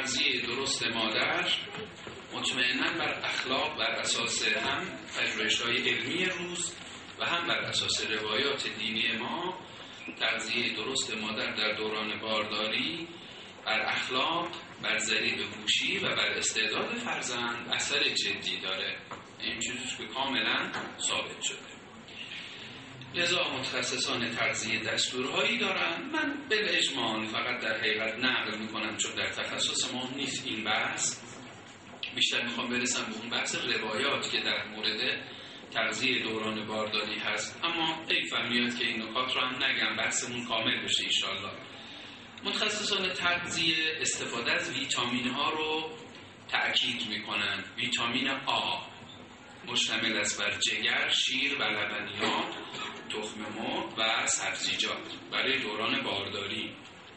تغذیه درست مادر مطمئناً بر اخلاق، بر اساس هم پژوهش‌های علمی روز و هم بر اساس روایات دینی ما، تغذیه درست مادر در دوران بارداری بر اخلاق، بر ذریع هوشی و بر استعداد فرزند اثر جدی داره. این چیزی که کاملا ثابت شده. لذا متخصصان تغذیه دستورهایی دارن. من بالاجمال فقط در حقیقت نقل میکنم، چون در تخصص ما نیست این بحث. بیشتر میخوام برسم به اون بحث روایات که در مورد تغذیه دوران بارداری هست. اما ایفم میاد که این نکات رو هم نگم، بحثمون کامل بشه انشالله. متخصصان تغذیه استفاده از ویتامین ها رو تأکید میکنن. ویتامین آ مشتمل است بر جگر، شیر و لبنیات، تخم مرغ و سبزیجات برای دوران بارداری.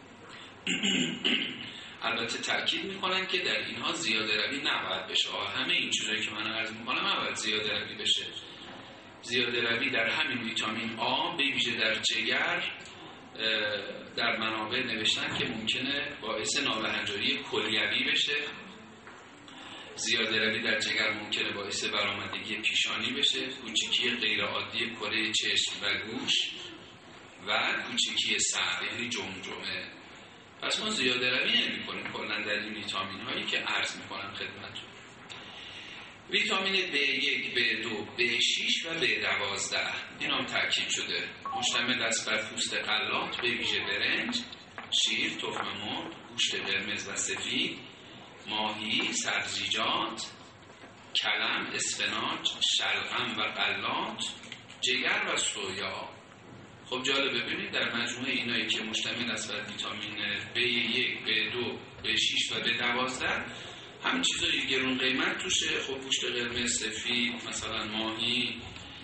البته تأکید میکنن که در اینها زیاده روی نباید بشه. همه این چیزایی که من عرض میکنم نباید زیاده روی بشه. زیاده روی در همین ویتامین آ به ویژه در جگر در منابع نوشتن که ممکنه باعث نابهنجاری کلیوی بشه. زیاده روی در جگر ممکنه باعث برآمدگی پیشانی بشه، کوچیکی غیرعادی کره چشم و گوش و کوچیکی سر یعنی جمجمه. پس ما زیاده روی نمی کنیم کلا در این ویتامین هایی که عرض میکنم خدمتتون. ویتامین B1، B2، B6 و B12 این هم تأکید شده. مشتمل است بر پوست غلات به ویژه برنج، شیر، تخم مرغ، گوشت قرمز و سفید، ماهی، سبزیجات، کلم، اسفناج، شلغم و غلات، جگر و سویا. خب جالب ببینید در مجموعه اینایی که مشتمل است بر ویتامین B1، B2، B6 و B12 همین چیزایی گرون قیمت توشه. خب گوشت قرمز، سفید، مثلا ماهی،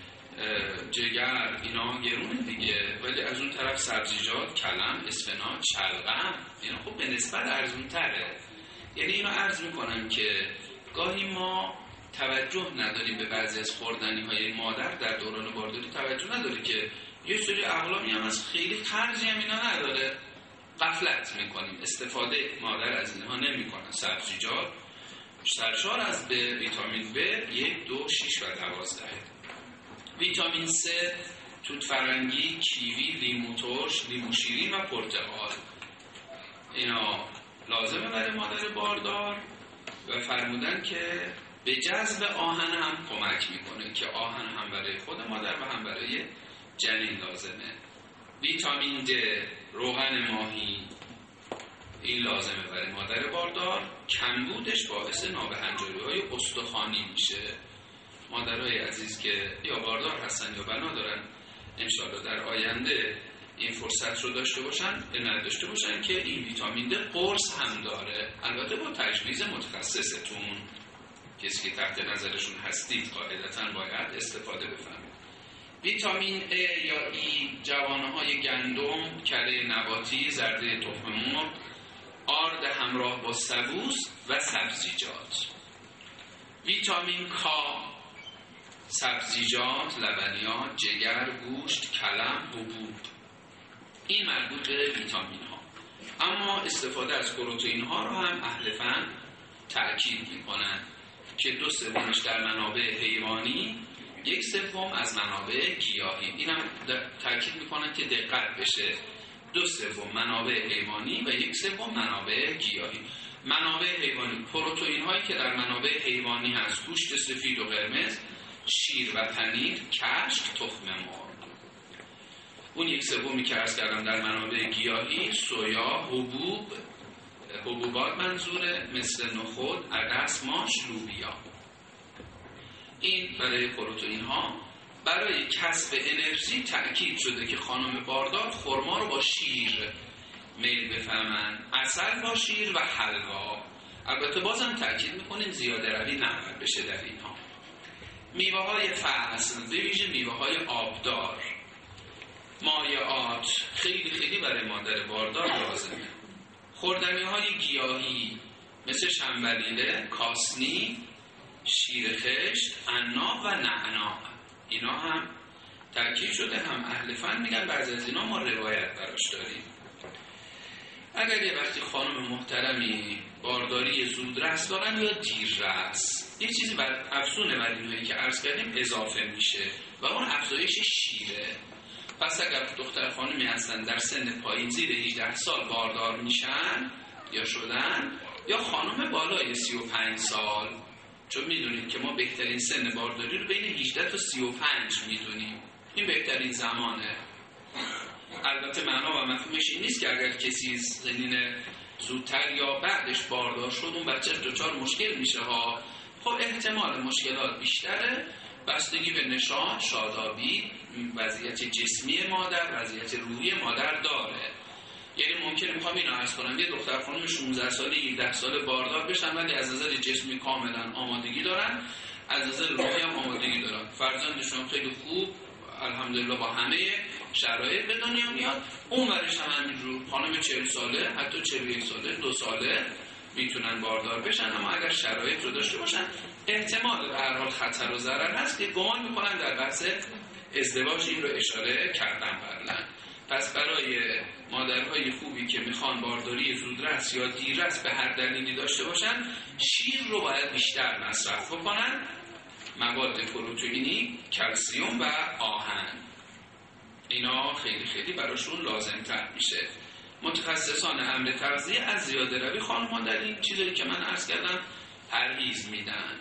جگر اینا گرونه دیگه، ولی از اون طرف سبزیجات، کلم، اسفناج، شلغم اینا خب به نسبت ارزون تره. یعنی اینو عرض میکنم که گاهی ما توجه نداریم به بعضی از خوردنی های مادر در دوران بارداری، توجه نداره که یه سری اقلامی هم از خیلی خرجی هم اینا نداره، غفلت میکنیم، استفاده مادر از اینها نمیکنه. سبزیجات سرشار از ویتامین B1، 2، 6 و 12. ویتامین C توت فرنگی، کیوی، لیمو ترش، لیمو شیرین و پرتقال اینا لازمه برای مادر باردار و فرمودن که به جذب آهن هم کمک میکنه که آهن هم برای خود مادر و هم برای جنین لازمه. ویتامین D روغن ماهی این لازمه برای مادر باردار. کمبودش باعث نابهنجاری‌های استخوانی میشه. مادرای عزیز که یا باردار هستن یا بنا دارن انشالله در آینده این فرصت رو داشته باشن، نداشته باشن که این ویتامین D قرص هم داره، البته با تجویز متخصصتون، کسی که تحت نظرشون هستید قاعدتاً باید استفاده بفرمایید. ویتامین A یا E جوانه‌های گندم، کره نباتی، زرده تخم مرغ، آرد همراه با سبوس و سبزیجات. ویتامین K سبزیجات، لبنیات، جگر، گوشت، کلم، حبوب. این مربوط به ویتامین ها. اما استفاده از پروتئین ها رو هم اهل فن تأکید میکنن که 2/3 در منابع حیوانی، 1/3 از منابع گیاهی. این هم تأکید میکنن که دقت بشه، 2/3 منابع حیوانی و 1/3 منابع گیاهی. منابع حیوانی پروتئین هایی که در منابع حیوانی هست، گوشت سفید و قرمز، شیر و پنیر، کشک، تخم مرغ. اون 1/3 که عرض کردم در منابع گیاهی، سویا، حبوبات منظوره، مثل نخود، عدس، ماش، لوبیا. این برای پروتئین ها. برای کسب انرژی تأکید شده که خانم باردار خرما رو با شیر میل بفهمن، عسل با شیر و حلوا. البته بازم تأکید میکنیم زیاده روی نباید بشه در اینها. میوه های فصل، به ویژه میوه های آبدار، مایعات خیلی خیلی برای مادر باردار لازمه. خوردنی های گیاهی مثل شنبلیله، کاسنی، شیر خشت، عناب و نعنا، اینا هم تأکید شده. هم اهل فن میگن بعضی از اینا ما روایت براش داریم. اگر یه وقتی خانم محترمی بارداری زودرس دارن یا دیررس، یه چیزی بر افزون بر اینایی که عرض کردیم اضافه میشه و اون افزایش شیره. پس اگر دختر خانمی هستن در سن پایین زیر 18 سال باردار میشن یا شدن، یا خانم بالای 35 سال، چون میدونید که ما بهترین سن بارداری رو بین 18 تا 35 میدونیم، این بهترین زمانه. البته معنا و مفهومش این نیست که اگر کسی سنین زودتر یا بعدش باردار شد اون بچه دچار مشکل میشه ها. خب احتمال مشکلات بیشتره، بستگی به نشان، شادابی، وضعیت جسمی مادر، وضعیت روحی مادر داره. یعنی ممکنه میخوام اینو عرض کنم یه دختر خانم 16 ساله 17 ساله باردار بشن ولی از نظر جسمی کاملا آمادگی دارن، از نظر روحی هم آمادگی دارن، فرزندشون خیلی خوب الحمدلله با همه شرایط به دنیا میاد. اون ورش هم همینجور خانم 40 ساله حتی 41 ساله 2 ساله میتونن باردار بشن، اما اگر شرایط رو داشته باشن احتمال به هر حال خطر و ضرر هست که گمان میکنن در بحث ازدواج این رو اشاره کردم قبلا. پس برای مادرهای خوبی که میخوان بارداری زودرس یا دیررس به هر دلیلی داشته باشن، شیر رو باید بیشتر مصرف بکنن، مواد پروتئینی، کلسیم و آهن، اینا خیلی خیلی براشون لازم تر میشه. متخصصان امر تغذیه از زیاده روی خانم‌ها در این چیزایی که من عرض کردم پرهیز میدن.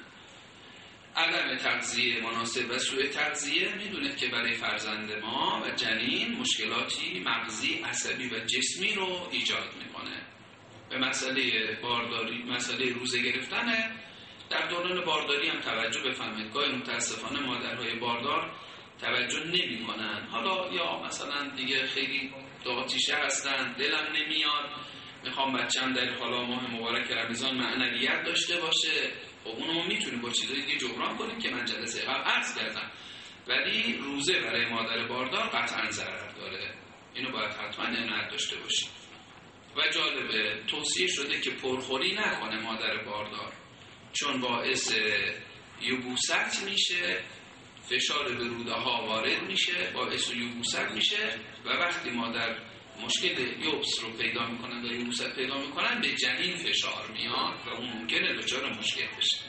عدم تغذیه مناسب و سوء تغذیه میدونید که برای فرزند ما و جنین مشکلاتی مغزی، عصبی و جسمی رو ایجاد میکنه. به مسئله بارداری، مسئله روزه گرفتنه، در دوران بارداری هم توجه بفرمایید. گاهی متاسفانه مادرهای باردار توجه نمی کنن. حالا یا مثلا دیگه خیلی داغتیشه هستن، دلم نمیاد، میخوام بچه‌م در حالا ماه مبارک رمضان معنویت داشته باشه. خب اونو میتونیم با چیزای دیگه جبران کنیم که من جلسه قبل عرض کردم، ولی روزه برای مادر باردار قطعا ضرر داره، اینو باید حتما عنایت داشته باشیم. و جالبه توصیه شده که پرخوری نکنه مادر باردار، چون باعث یبوست میشه، فشار به روده ها وارد میشه، باعث یبوست میشه و وقتی مادر مشکل یبس رو پیدا میکنن و یبوست پیدا میکنن به جنین فشار میاد و اون ممکنه دچار مشکل بشه.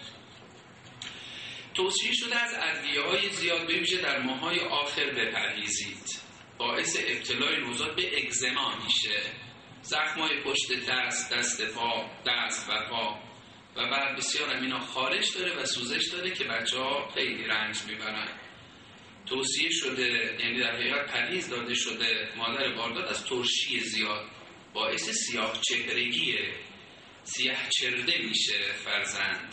توصیه شده از ادویه‌های زیاد به ویژه در ماه‌های آخر بپرهیزید، باعث ابتلای نوزاد به اگزما میشه، زخم‌های پشت دست، دست پا، دست و پا و بعد بسیار هم اینا خارش داره و سوزش داره که بچه‌ها خیلی رنج میبرن. توصیه شده، یعنی در حقیقت پرهیز داده شده مادر باردار از ترشی زیاد، باعث سیاه چهرگیه، سیاه چرده میشه فرزند.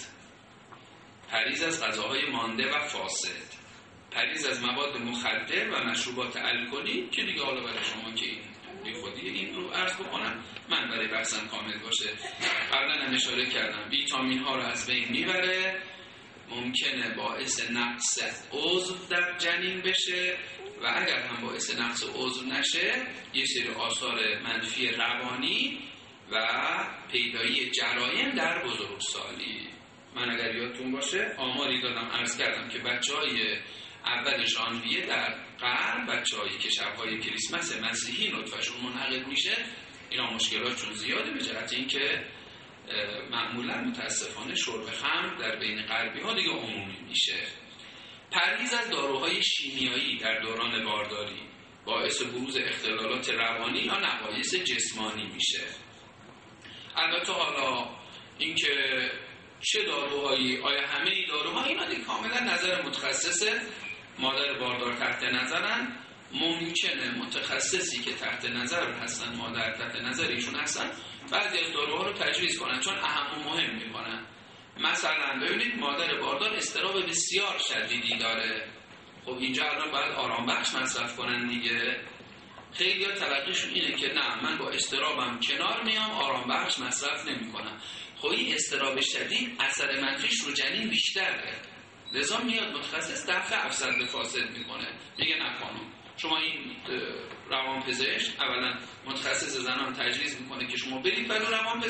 پرهیز از غذاهای مانده و فاسد، پرهیز از مواد مخدر و مشروبات الکلی که دیگه حالا برای شما که بی خودی این رو عرض بکنم من برای بحثم کامل باشه. قبلا هم اشاره کردم ویتامین ها رو از بین میبره، ممکنه باعث نقص عضو در جنین بشه و اگر هم باعث نقص عضو نشه یه سری آثار منفی روانی و پیدایی جرایم در بزرگسالی. من اگر یادتون باشه آماری دادم عرض کردم که بچه‌های اول ژانویه در غرب، بچه‌هایی که شب‌های کریسمس مسیحی نطفه‌شون منعقد میشه، اینا مشکلاتشون زیاده به جهت اینکه معمولا متاسفانه شرب خمر در بین غربی‌ها دیگه عمومی میشه. پرهیز از داروهای شیمیایی در دوران بارداری باعث بروز اختلالات روانی یا نقایص جسمانی میشه. البته حالا اینکه چه داروهایی، آیا همه داروها، اینا دیگه کاملا نظر متخصص مادر باردار تحت نظرن. ممکنه متخصصی که تحت نظر هستن، مادر تحت نظر ایشون هستن، بعضی از داروها رو تجویز کنن چون اهم و مهم میکنن. مثلا ببینید مادر باردار اضطراب بسیار شدیدی داره، خب اینجا الان باید آرام بخش مصرف کنن دیگه. خیلی ها تلقیشون اینه که نه من با اضطرابم کنار میام، آرام بخش مصرف نمی کنم. خب این اضطراب شدید اثر منفیش رو جنین بیشتره، لذا میاد متخصص دفع افسرده فاسد میکنه، میگه نکنم شما این روانپزشک، اولا متخصص زنان تجویز میکنه که شما برید برای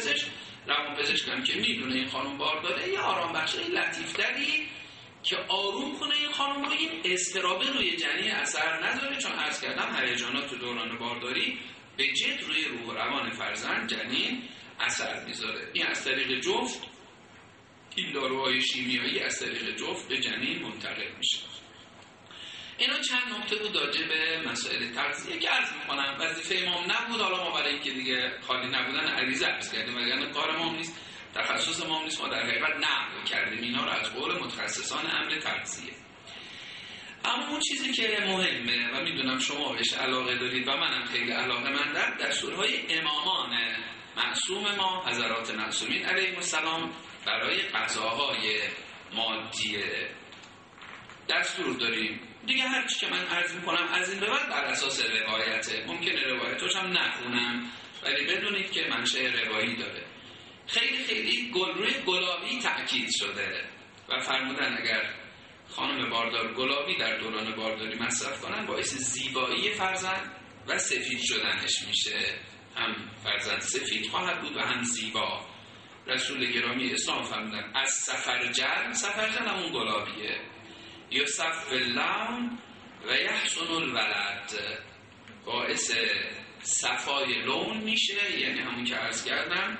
روانپزشک هم که میدونه این خانم بارداره یه آرام بخش لطیفتری که آروم کنه این خانم رو، این اضطراب روی جنین اثر نداره، چون عرض کردم هیجانات تو دوران بارداری به جد روی روح و روان فرزند جنین اثر میذاره. این از طریق جفت، این داروهای شیمیایی از طریق جفت به جنین منتقل میشه. اینا چند نکته بود راجع به مسائل تغذیه که عرض میکنم. وظیفه ما نبود، حالا ما برای اینکه دیگه خالی نبودن عریضه عرض کردیم، وگرنه کار ما نیست، تخصص ما نیست، ما در حقیقت نقل کردیم اینا رو از قول متخصصان امر تغذیه. اما اون چیزی که مهمه و میدونم شما بهش علاقه دارید و منم خیلی علاقه مندم، دستورهای امامان معصوم ما حضرات معصومین علیهم السلام برای غذاهای مادی دستور داریم دیگه. هر چی که من عرض میکنم از این به بعد بر اساس روایته، ممکنه روایتش هم نخونم ولی بدونید که منشأ روایی داره. خیلی خیلی روی گلابی تأکید شده و فرمودن اگر خانم باردار گلابی در دوران بارداری مصرف کنن باعث زیبایی فرزند و سفید شدنش میشه، هم فرزند سفید خواهد بود و هم زیبا. رسول گرامی اسلام فرمودن از سفرجل همون گلابیه، یصف اللون و یحسن الولد، باعث صفای لون میشه، یعنی همون که عرض کردم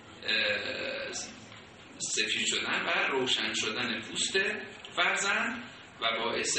سفید شدن و روشن شدن پوست فرزند و باعث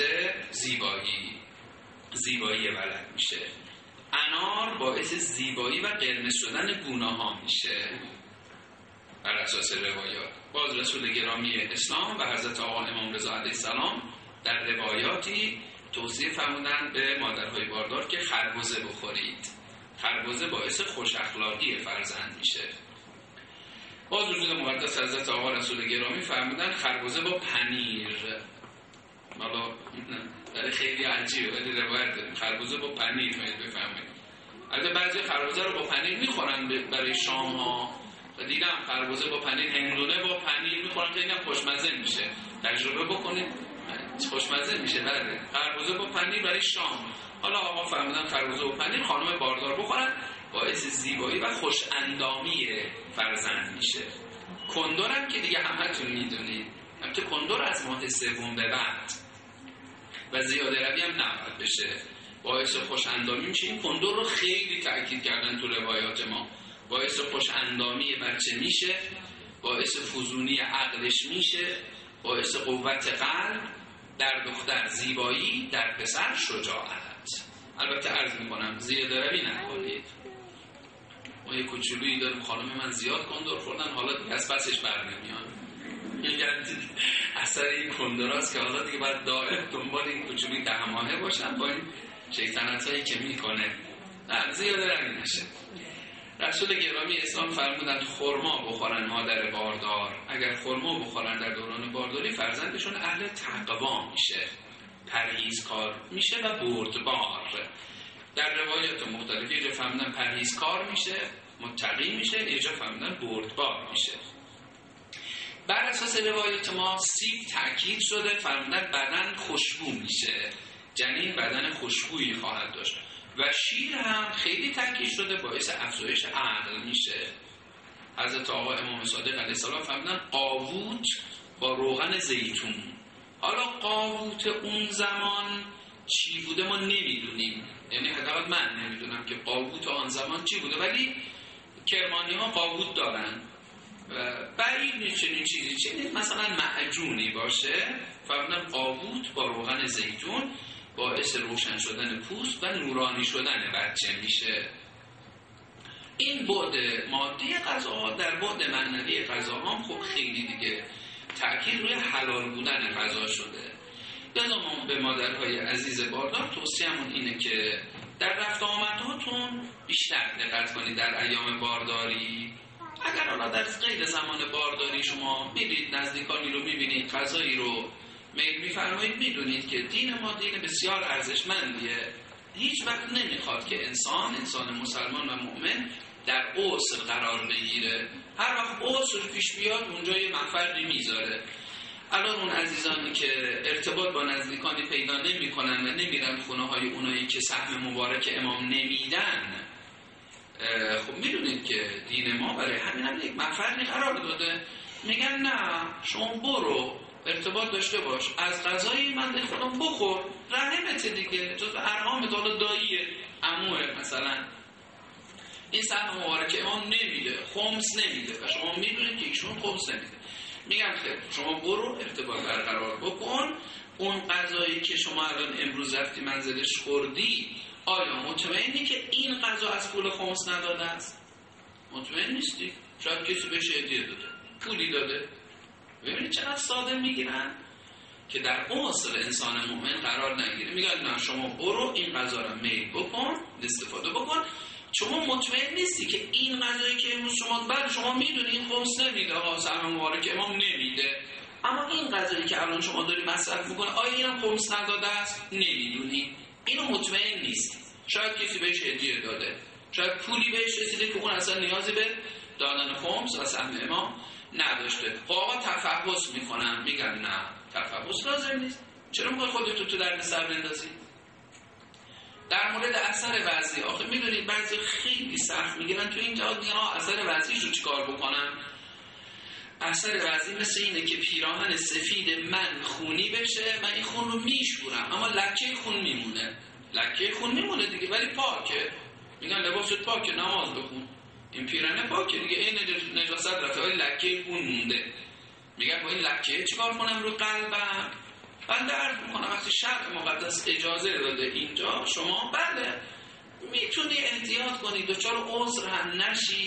زیبایی ولد میشه. انار باعث زیبایی و قرمز شدن گونه ها میشه بر اساس روایات. باز رسول گرامی اسلام و حضرت آقا امام رضا علیه السلام در روایاتی توصیه فرمودن به مادرهای باردار که خربزه بخورید. خربزه باعث خوش اخلاقی فرزند میشه. باز وجود مقدس حضرت آقا رسول گرامی فرمودن خربزه با پنیر. حالا خیلی عجیبه ولی روایت داریم خربزه با پنیر بفهمید. البته بعضی خربزه رو با پنیر میخورن برای شام ها و دیدم خربزه با پنیر، هندونه با پنیر میخورن، خیلی هم خوشمزه میشه، تجربه بکنید خوشمزه میشه. بله خربزه با پنیر برای شام. حالا آقا فرمودن خربزه با پنیر خانم باردار بخورن، باعث زیبایی و خوش اندامی فرزند میشه. کندور هم که دیگه همتون میدونید، البته کندور از ماه سوم به بعد و زیاده روی هم نباید بشه، باعث خوش اندامی میشه. این کندور رو خیلی تأکید کردن تو روایات ما، باعث خوش اندامی بچه میشه، باعث فزونی عقلش میشه، باعث قوت قلب، در دختر زیبایی، در پسر شجاعت. البته عرض میکنم زیاده روی نکنید. ما یه کوچولویی داریم خانم من زیاد کندور خوردن، حالا دیگه از پسش برنمیان. اثر این کندوراست که حالا دیگه باید دائم دنبال این کوچولوی 10 ماهه باشن با این شیطنتایی که میکنه. نه زیاده روی نشه. رسول گرامی اسلام فرمودن خرما بخورن مادر باردار. اگر خرما بخورن در دوران بارداری فرزندشون اهل تقوا میشه، پرهیزکار میشه و بردبار. در روایات مختلفی یه جا فرمودن پرهیزکار میشه، متقی میشه، یه جا فرمودن بردبار میشه. بر اساس روایات ما سیب تأکید شده، فرمودن بدن خوشبو میشه، جنین بدن خوشبویی خواهد داشت. و شیر هم خیلی تاکید شده باعث افزایش عقل میشه. حضرت آقا امام صادق علیه السلام فرمودن قاووت با روغن زیتون. حالا قاووت اون زمان چی بوده ما نمیدونیم، یعنی حداقل من نمیدونم که قاووت آن زمان چی بوده، ولی کرمانی ها قاووت دارن و بعید نیست چنین چیزی، چنین مثلا معجونی باشه. فرمودن قاووت با روغن زیتون باعث روشن شدن پوست و نورانی شدن بچه میشه. این بعد مادی غذاها. در بعد معنوی غذاها خب خیلی دیگه تأکید روی حلال بودن غذا شده. لذا ما به مادرهای عزیز باردار توصیه‌مون اینه که در رفت آمدهاتون بیشتر دقت کنید در ایام بارداری. اگر حالا در غیر زمان بارداری شما میرید نزدیکانی رو میبینید غذایی رو میل میفرمایید، میدونید که دین ما دین بسیار ارزشمندیه. هیچ وقت نمیخواد که انسان مسلمان و مؤمن در عسر قرار بگیره. هر وقت عسر پیش بیاد اونجا یه مفردی میذاره. الان اون عزیزانی که ارتباط با نزدیکانی پیدا نمی کنن و نمیرن خونه های اونایی که سهم مبارک امام نمیدن، خب میدونید که دین ما برای همین هم یک مفردی قرار داده. میگن نه شما برو ارتباط داشته باش، از غذای من خودم بخور، رحمت دیگه، جز ارحام دالا داییه، عموه مثلا. این سهم مبارک امام نمیده، خمس نمیده و شما میدونید که ایشون خمس نمیده. میگم خیلی شما برو ارتباط برقرار بکن، اون غذایی که شما الان امروز رفتی منزلش خوردی آیا مطمئنی که این غذا از پول خمس نداده است؟ مطمئن نیستی. شاید کسی بهش هدیه داده، پولی داده. ببینید چقدر ساده میگیرن که در اون اصل انسان مؤمن قرار نگیره. میگن نه شما برو این غذا رو میل بکن، استفاده بکن. شما مطمئن نیستی که این غذایی که امروز شما بعد شما میدونی این خمس نمیده، سهم مبارک امام نمیده، اما این غذایی که الان شما داری مصرف میکنه آیا اینم خمس نداده است؟ نمیدونی، اینو مطمئن نیستی. شاید کسی بهش هدیه داده، شاید پولی بهش رسیده که اون اصلا نیازی به دادن خمس و سهم امام نداشته. خب آقا تفحص میکنن، میگن نه تفحص لازم نیست. چرا میخوای خودتو تو درد سر بندازی؟ در مورد اثر وضعی آخه میدونید بعضی خیلی سخت میگیرن تو این جهاد، میگن اثر وضعیشو چیکار بکنم؟ اثر وضعی مثل اینه که پیراهن سفید من خونی بشه، من این خون رو میشورم اما لکه خون میمونه. لکه خون میمونه دیگه ولی پاکه. میگن لباست پاکه، نماز بخون. این پیراهن پاکه دیگه، این نجاست رفته ولی لکه خون مونده. میگن با این لکه چیکار کنم رو قلبم؟ بنده عرض میکنم وقتی شرع مقدس اجازه داده اینجا شما بله میتونی احتیاط کنی، دچار عذر هم نشی،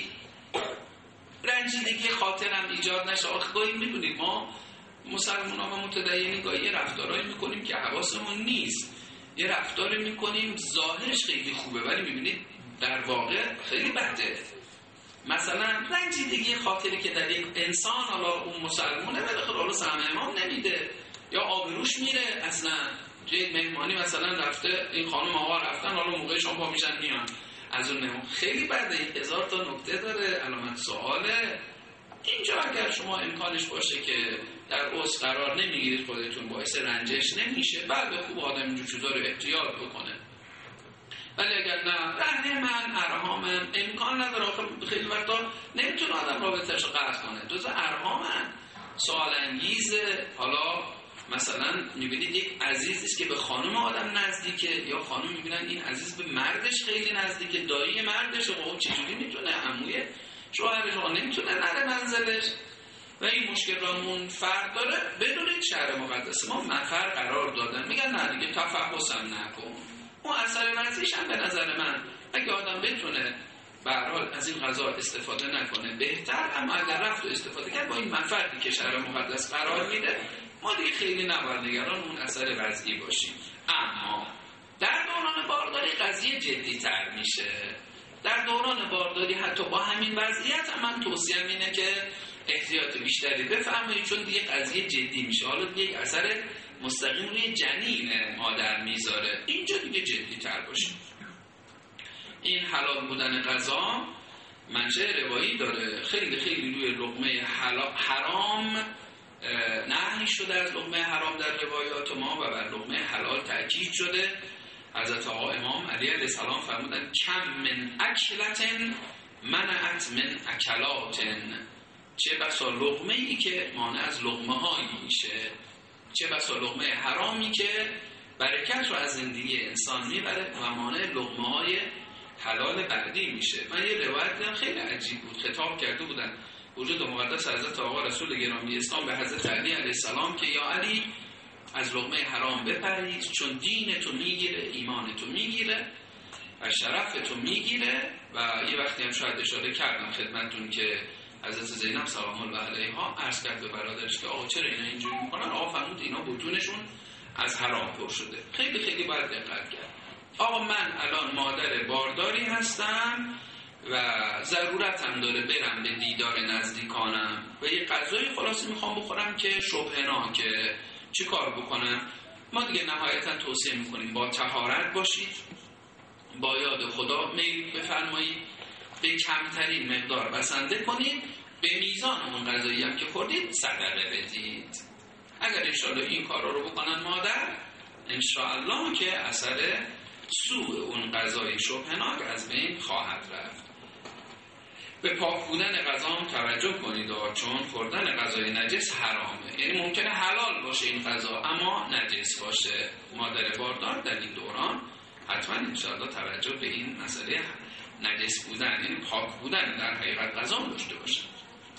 رنجیدگی خاطر هم ایجاد نشه. آخه گاهی میدونید ما مسلمان ها و متدینی گاهی یه رفتارهایی میکنیم که حواسمون نیست، یه رفتاری میکنیم ظاهرش خیلی خوبه ولی میبینید در واقع خیلی بده. مثلا رنجیدگی خاطری که در یک انسان، حالا اون مسلمونه ولی خب حالا سهم امام نمیده یا آبروش میره، اصلا جای مهمانی مثلا رفته این خانم آقا رفتن حالا موقع شما پا میشن میان از اون مهمون، خیلی بده. 1000 تا نکته داره، علامت سواله. اینجا اگر شما امکانش باشه که در اوج قرار نمیگیرید خودتون باعث رنجش نمیشه، بعد خوب آدم اینجور چیزا رو احتیاط بکنه. ولی اگر نه رهن من ارهامم امکان نداره، خیلی وقتا نمیتونه آدم رابطه‌اش رو قطع کنه. جزء ارهامن سوال انگیزه. حالا مثلا میبینید یک عزیزی است که به خانم آدم نزدیکه، یا خانم میبینن این عزیز به مردش خیلی نزدیکه، دایی مردش، خب چجوری میتونه عموی شوهرش نمیتونه نره منزلش و این مشکل را منفرد داره. بدونید شرع مقدس ما مفر قرار دادن، میگن نه دیگه تفحصم نکن. اون اثر وضعیش هم به نظر من اگه آدم بتونه به هر حال از این غذا استفاده نکنه بهتر، اما اگر رفت و استفاده کرد با این منفعتی که شرع مقدس قرار میده ما دیگه خیلی نباید نگران اون اثر وضعی باشیم. اما در دوران بارداری قضیه جدی تر میشه. در دوران بارداری حتی با همین وضعیت هم من توصیه‌ام اینه که احتیاط بیشتری بفرمایید، چون دیگه قضیه جدی میشه. حالا دیگه یک اثر مستقیم روی جنین مادر میذاره، اینجا دیگه جدی تر باشه. این حلال بودن غذا منشأ روایی داره، خیلی خیلی روی لقمه حرام نهی شده، از لقمه حرام در روایات ما و بر لقمه حلال تأکید شده. حضرت آقا امام علی علیه السلام فرمودن کم من اکلتن منعت من اکلاتن، چه بسا لقمه ای که مانع از لقمه هایی میشه، چه بسا لقمه حرامی که برکت رو از زندگی انسان میبره و مانع لقمه های حلال بعدی میشه. من یه روایت دیدم خیلی عجیب بود، خطاب کرده بودن وجود مقدس حضرت آقا رسول گرامی اسلام به حضرت علی علیه السلام که یا علی از لقمه حرام بپرهیز، چون دین تو میگیره، ایمان تو میگیره و شرف تو میگیره. و یه وقتی هم شاید اشاره کردم خدمتتون که حضرت زینب سلام الله علیها عرض کرد به برادرش که آقا چرا اینا اینجوری میکنن؟ آقا فرمود اینا بطونشون از حرام پر شده. خیلی خیلی باید دقت کرد. آقا من الان مادر بارداری هستم و ضرورتم داره برم به دیدار نزدیکانم و یه غذای خلاصی میخوام بخورم که شبهناکه، چی کار بکنم؟ ما دیگه نهایتا توصیه میکنیم با طهارت باشید، با یاد خدا میل بفرمایید، به کمترین مقدار بسنده کنید، به میزان اون غذایی هم که خوردید صدقه بدید. اگر انشاءالله این کارا رو بکنن مادر، انشاءالله که اثر سوء اون غذای شبهناک از بین خواهد رفت. به پاک بودن غذا هم توجه کنید، چون خوردن غذای نجس حرامه. یعنی ممکنه حلال باشه این غذا اما نجس باشه. مادر باردار در این دوران حتما انشاءالله توجه به این مسئله نجس بودن یعنی پاک بودن در حقیقت غذا داشته باشن.